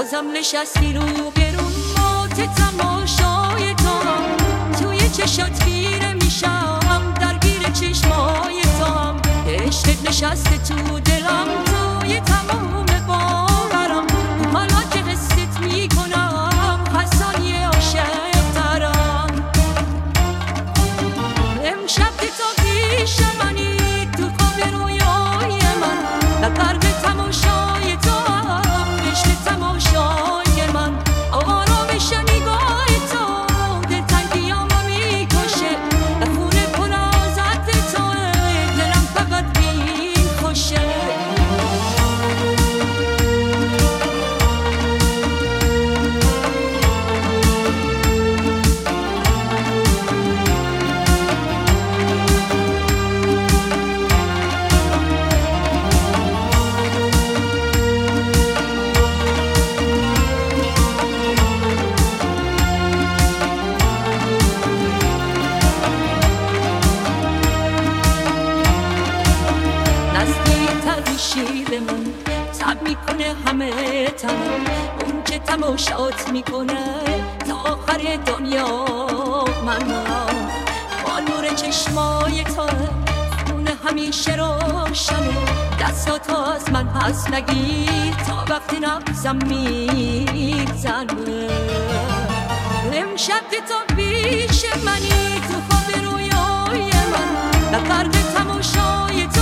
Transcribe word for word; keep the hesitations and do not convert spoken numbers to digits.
بازم نشستی رو برون مات تماشای تو، توی چشات خیره میشم درگیر چشمای تو، عشقت نشسته تو دلم توی تمام باورم، حالا که قصت میکنم حسانی عاشق ترم. امشب که تو پیش منی تو خواب رویای من، در غرق تماشای تو عشق تماشای من، آرامش نگاه تو دلتنگیامو میکشه، در خونه پر از عطر توه دلم فقط میخوشه. شیر من تب میکنه همه تنم، اون که تماشات میکنه تا آخر دنیا. من با نور چشمای تو خونه همیشه روشنه، دستات از من پس نگیر تا وقتی نبزم میگذنه. امشب که تو پیش منی تو خواب رویای من، در غرق تماشای